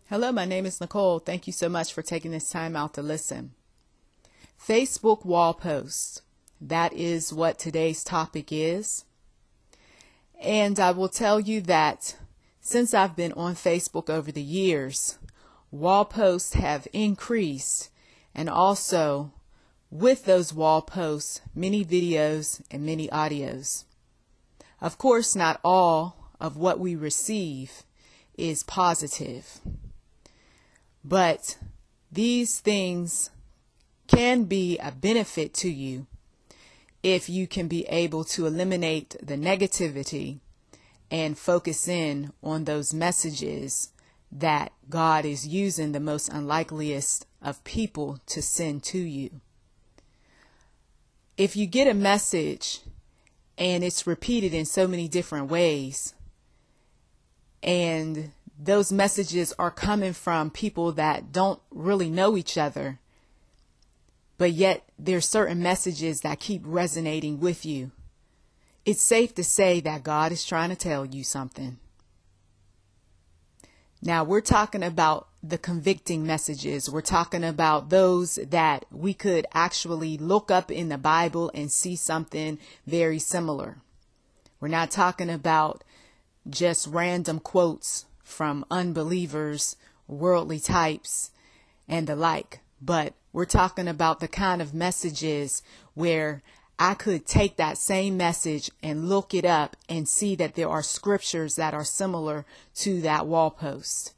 Hello, my name is Nicole. Thank you so much for taking this time out to listen. Facebook wall posts. That is what today's topic is. And I will tell you that since I've been on Facebook over the years, wall posts have increased, and also with those wall posts, many videos and many audios. Of course, not all of what we receive is positive, but these things can be a benefit to you if you can be able to eliminate the negativity and focus in on those messages that God is using the most unlikeliest of people to send to you. If you get a message and it's repeated in so many different ways, and those messages are coming from people that don't really know each other, but yet there's certain messages that keep resonating with you, it's safe to say that God is trying to tell you something. Now, we're talking about the convicting messages. We're talking about those that we could actually look up in the Bible and see something very similar. We're not talking about just random quotes from unbelievers, worldly types, and the like. But we're talking about the kind of messages where I could take that same message and look it up and see that there are scriptures that are similar to that wall post.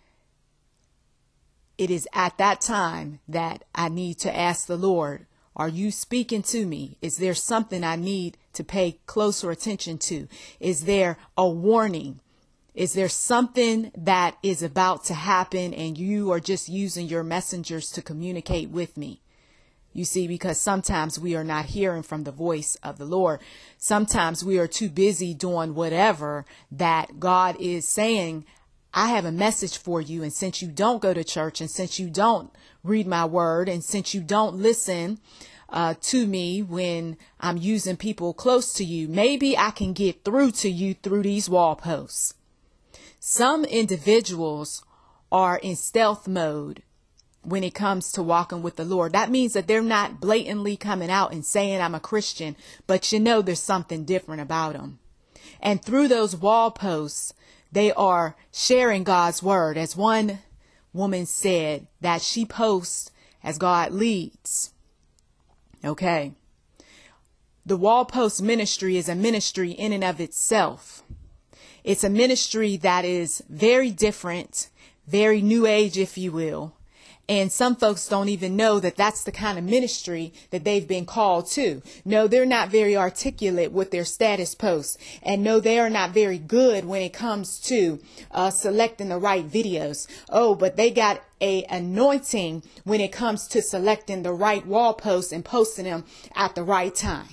It is at that time that I need to ask the Lord, are you speaking to me? Is there something I need to pay closer attention to? Is there a warning? Is there something that is about to happen and you are just using your messengers to communicate with me? You see, because sometimes we are not hearing from the voice of the Lord. Sometimes we are too busy doing whatever that God is saying, I have a message for you. And since you don't go to church, and since you don't read my word, and since you don't listen to me when I'm using people close to you, maybe I can get through to you through these wall posts. Some individuals are in stealth mode when it comes to walking with the Lord. That means that they're not blatantly coming out and saying I'm a Christian, but you know there's something different about them. And through those wall posts, they are sharing God's word. As one woman said, that she posts as God leads. Okay. The wall post ministry is a ministry in and of itself. It's a ministry that is very different, very new age, if you will. And some folks don't even know that that's the kind of ministry that they've been called to. No, they're not very articulate with their status posts. And no, they are not very good when it comes to selecting the right videos. Oh, but they got a anointing when it comes to selecting the right wall posts and posting them at the right time.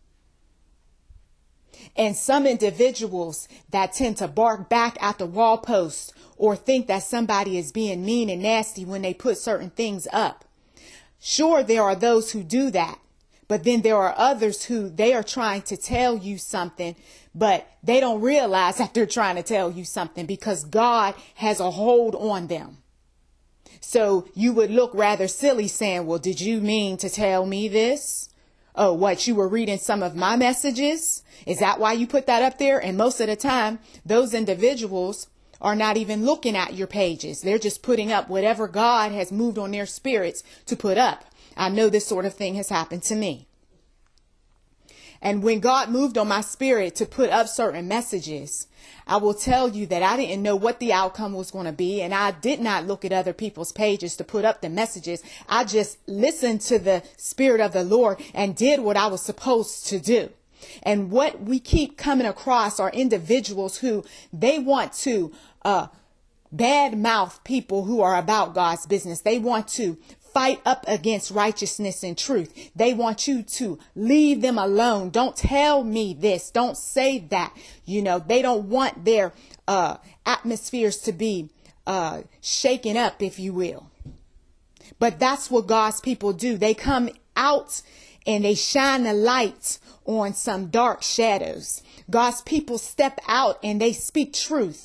And some individuals that tend to bark back at the wall posts or think that somebody is being mean and nasty when they put certain things up. Sure, there are those who do that, but then there are others who they are trying to tell you something, but they don't realize that they're trying to tell you something because God has a hold on them. So you would look rather silly saying, well, did you mean to tell me this? Oh, what, you were reading some of my messages? Is that why you put that up there? And most of the time, those individuals are not even looking at your pages. They're just putting up whatever God has moved on their spirits to put up. I know this sort of thing has happened to me. And when God moved on my spirit to put up certain messages, I will tell you that I didn't know what the outcome was going to be. And I did not look at other people's pages to put up the messages. I just listened to the Spirit of the Lord and did what I was supposed to do. And what we keep coming across are individuals who they want to bad mouth people who are about God's business. They want to fight up against righteousness and truth. They want you to leave them alone. Don't tell me this. Don't say that. You know, they don't want their atmospheres to be shaken up, if you will. But that's what God's people do. They come out and they shine a light on some dark shadows. God's people step out and they speak truth.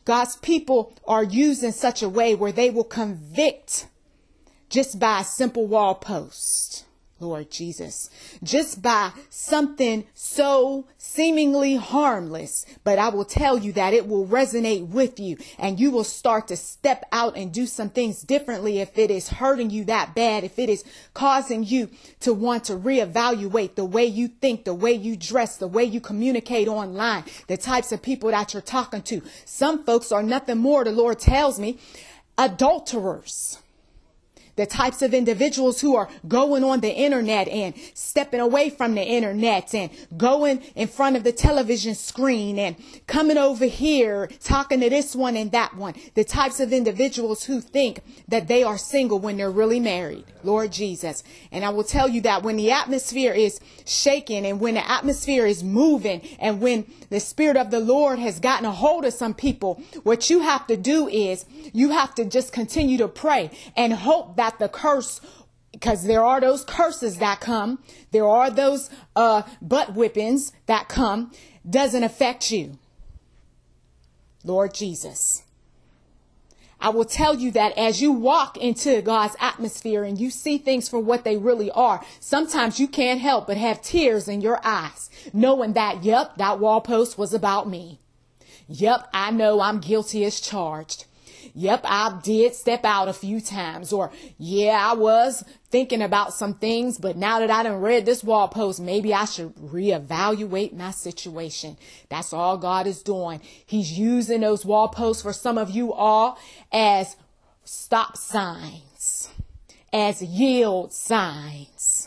God's people are used in such a way where they will convict just by a simple wall post. Lord Jesus, just by something so seemingly harmless, but I will tell you that it will resonate with you and you will start to step out and do some things differently if it is hurting you that bad, if it is causing you to want to reevaluate the way you think, the way you dress, the way you communicate online, the types of people that you're talking to. Some folks are nothing more, the Lord tells me, adulterers. The types of individuals who are going on the internet and stepping away from the internet and going in front of the television screen and coming over here, talking to this one and that one. The types of individuals who think that they are single when they're really married. Lord Jesus. And I will tell you that when the atmosphere is shaking and when the atmosphere is moving and when the Spirit of the Lord has gotten a hold of some people, what you have to do is you have to just continue to pray and hope that the curse, because there are those curses that come, there are those butt whippings that come, doesn't affect you. Lord Jesus. I will tell you that as you walk into God's atmosphere and you see things for what they really are, sometimes you can't help but have tears in your eyes, knowing that, yep, that wall post was about me. Yep, I know I'm guilty as charged. Yep, I did step out a few times. Or, yeah, I was thinking about some things, but now that I done read this wall post, maybe I should reevaluate my situation. That's all God is doing. He's using those wall posts for some of you all as stop signs, as yield signs.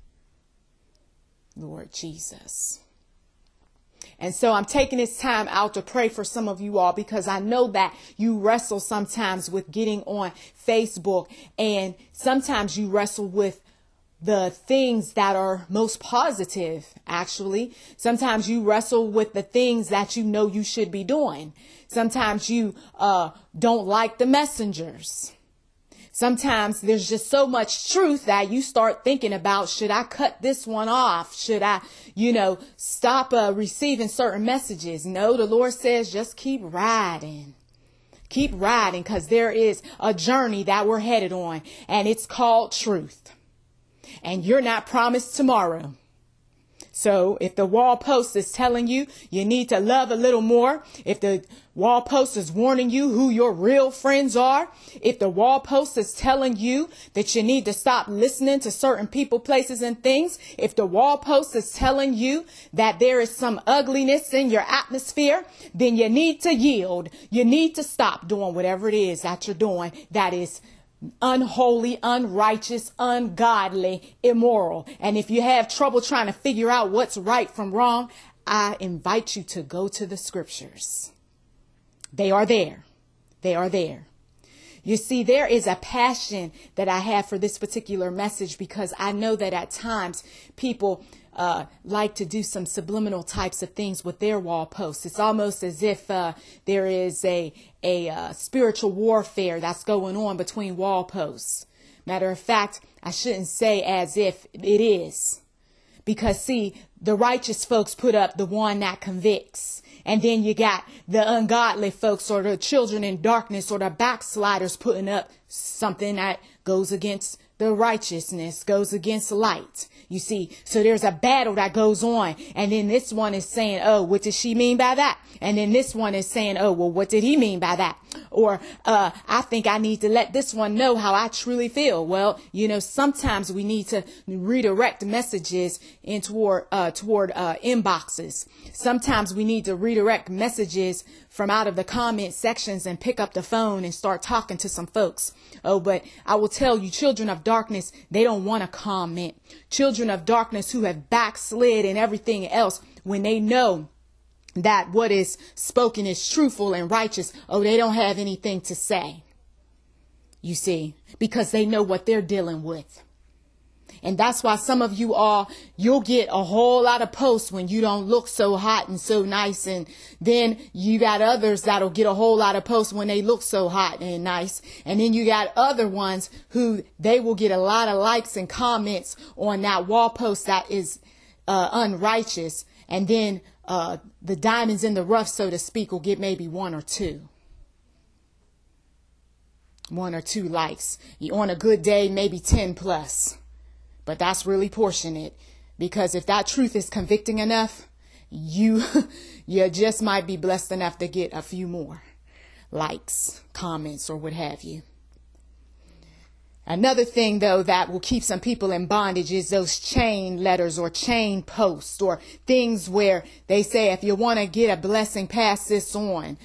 Lord Jesus. And so I'm taking this time out to pray for some of you all because I know that you wrestle sometimes with getting on Facebook and sometimes you wrestle with the things that are most positive, actually. Sometimes you wrestle with the things that you know you should be doing. Sometimes you don't like the messengers. Sometimes there's just so much truth that you start thinking about, should I cut this one off? Should I, stop receiving certain messages? No, the Lord says just keep riding. Keep riding because there is a journey that we're headed on and it's called truth. And you're not promised tomorrow. So if the wall post is telling you you need to love a little more, if the wall post is warning you who your real friends are, if the wall post is telling you that you need to stop listening to certain people, places, and things, if the wall post is telling you that there is some ugliness in your atmosphere, then you need to yield. You need to stop doing whatever it is that you're doing that is unholy, unrighteous, ungodly, immoral. And if you have trouble trying to figure out what's right from wrong, I invite you to go to the scriptures. They are there. They are there. You see, there is a passion that I have for this particular message because I know that at times people like to do some subliminal types of things with their wall posts. It's almost as if there is a spiritual warfare that's going on between wall posts. Matter of fact, I shouldn't say as if it is. Because, see, the righteous folks put up the one that convicts. And then you got the ungodly folks or the children in darkness or the backsliders putting up something that goes against the righteousness, goes against light. You see, so there's a battle that goes on. And then this one is saying, oh, what does she mean by that? And then this one is saying, oh, well, what did he mean by that? Or I think I need to let this one know how I truly feel. Well, sometimes we need to redirect messages in toward inboxes. Sometimes we need to redirect messages from out of the comment sections and pick up the phone and start talking to some folks. Oh, but I will tell you, children of darkness, they don't want to comment. Children of darkness who have backslid and everything else, when they know that what is spoken is truthful and righteous, oh, they don't have anything to say. You see, because they know what they're dealing with. And that's why some of you all, you'll get a whole lot of posts when you don't look so hot and so nice. And then you got others that'll get a whole lot of posts when they look so hot and nice. And then you got other ones who they will get a lot of likes and comments on that wall post that is unrighteous. And then the diamonds in the rough, so to speak, will get maybe one or two. 1 or 2 likes. On a good day, maybe 10 plus. But that's really pushing it, because if that truth is convicting enough, you just might be blessed enough to get a few more likes, comments, or what have you. Another thing, though, that will keep some people in bondage is those chain letters or chain posts, or things where they say, if you want to get a blessing, pass this on,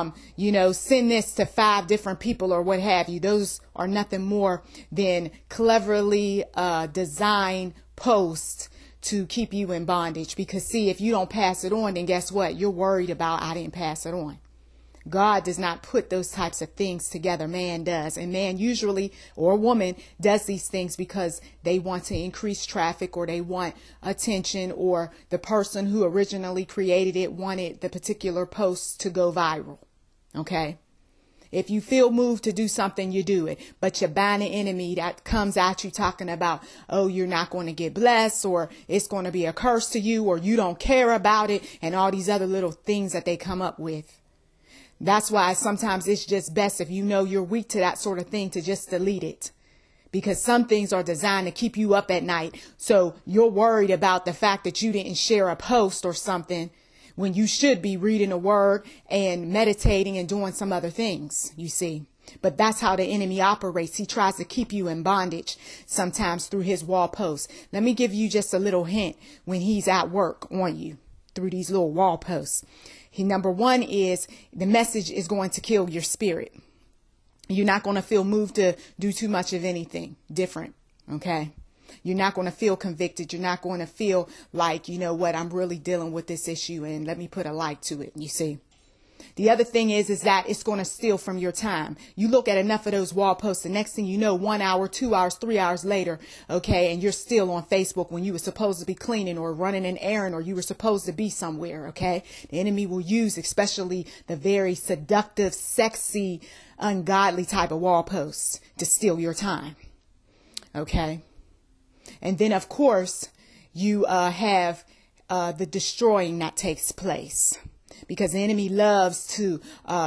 send this to 5 different people or what have you. Those are nothing more than cleverly designed posts to keep you in bondage. Because see, if you don't pass it on, then guess what? You're worried about, I didn't pass it on. God does not put those types of things together. Man does. And man usually, or a woman, does these things because they want to increase traffic, or they want attention, or the person who originally created it wanted the particular post to go viral. Okay? If you feel moved to do something, you do it. But you bind the enemy that comes at you talking about, oh, you're not going to get blessed, or it's going to be a curse to you, or you don't care about it, and all these other little things that they come up with. That's why sometimes it's just best, if you know you're weak to that sort of thing, to just delete it. Because some things are designed to keep you up at night. So you're worried about the fact that you didn't share a post or something when you should be reading the word and meditating and doing some other things, you see. But that's how the enemy operates. He tries to keep you in bondage, sometimes through his wall posts. Let me give you just a little hint when he's at work on you through these little wall posts. Number 1 is the message is going to kill your spirit. You're not going to feel moved to do too much of anything different. Okay. You're not going to feel convicted. You're not going to feel like, you know what, I'm really dealing with this issue and let me put a like to it. You see. The other thing is that it's going to steal from your time. You look at enough of those wall posts, the next thing you know, 1 hour, 2 hours, 3 hours later, okay, and you're still on Facebook when you were supposed to be cleaning or running an errand, or you were supposed to be somewhere, okay? The enemy will use especially the very seductive, sexy, ungodly type of wall posts to steal your time, okay? And then, of course, you have the destroying that takes place. Because the enemy loves to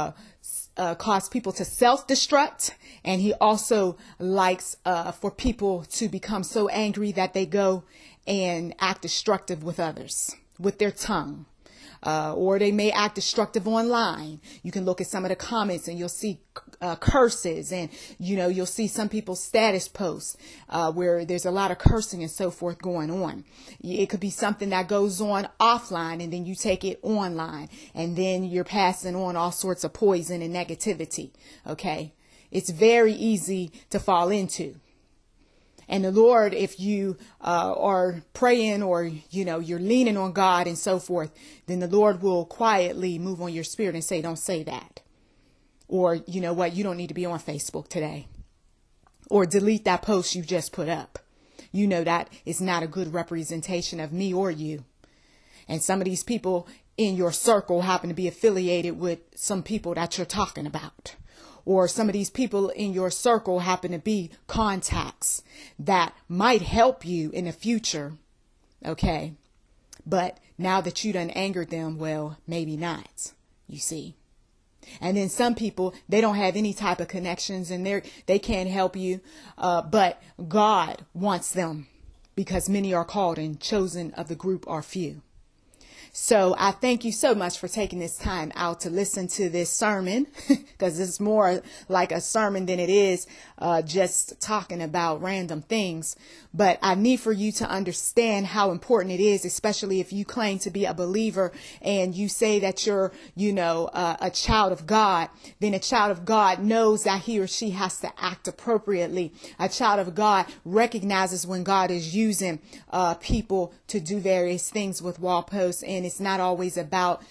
cause people to self-destruct. And he also likes for people to become so angry that they go and act destructive with others, with their tongue. Or they may act destructive online. You can look at some of the comments and you'll see curses, and you'll see some people's status posts where there's a lot of cursing and so forth going on. It could be something that goes on offline and then you take it online, and then you're passing on all sorts of poison and negativity. Okay, it's very easy to fall into. And the Lord, if you are praying, or, you're leaning on God and so forth, then the Lord will quietly move on your spirit and say, don't say that. Or, you know what, you don't need to be on Facebook today. Or delete that post you just put up. You know that is not a good representation of me or you. And some of these people in your circle happen to be affiliated with some people that you're talking about. Or some of these people in your circle happen to be contacts that might help you in the future. Okay. But now that you done angered them, well, maybe not, you see. And then some people, they don't have any type of connections and they can't help you. But God wants them, because many are called and chosen of the group are few. So I thank you so much for taking this time out to listen to this sermon, because it's more like a sermon than it is just talking about random things. But I need for you to understand how important it is, especially if you claim to be a believer and you say that you're, a child of God. Then a child of God knows that he or she has to act appropriately. A child of God recognizes when God is using people to do various things with wall posts. And it's not always about,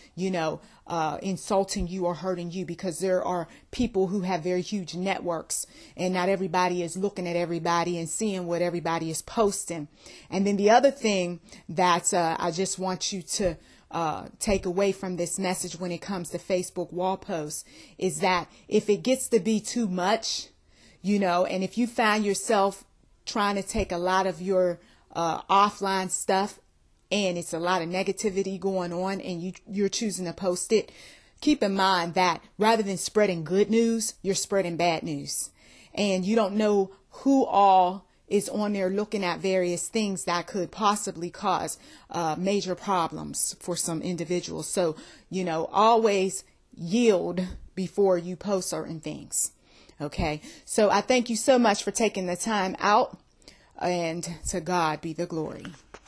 insulting you or hurting you, because there are people who have very huge networks, and not everybody is looking at everybody and seeing what everybody is posting. And then the other thing that I just want you to take away from this message when it comes to Facebook wall posts is that if it gets to be too much, and if you find yourself trying to take a lot of your offline stuff and it's a lot of negativity going on and you're choosing to post it, keep in mind that rather than spreading good news, you're spreading bad news. And you don't know who all is on there looking at various things that could possibly cause major problems for some individuals. So, always yield before you post certain things. Okay. So I thank you so much for taking the time out, and to God be the glory.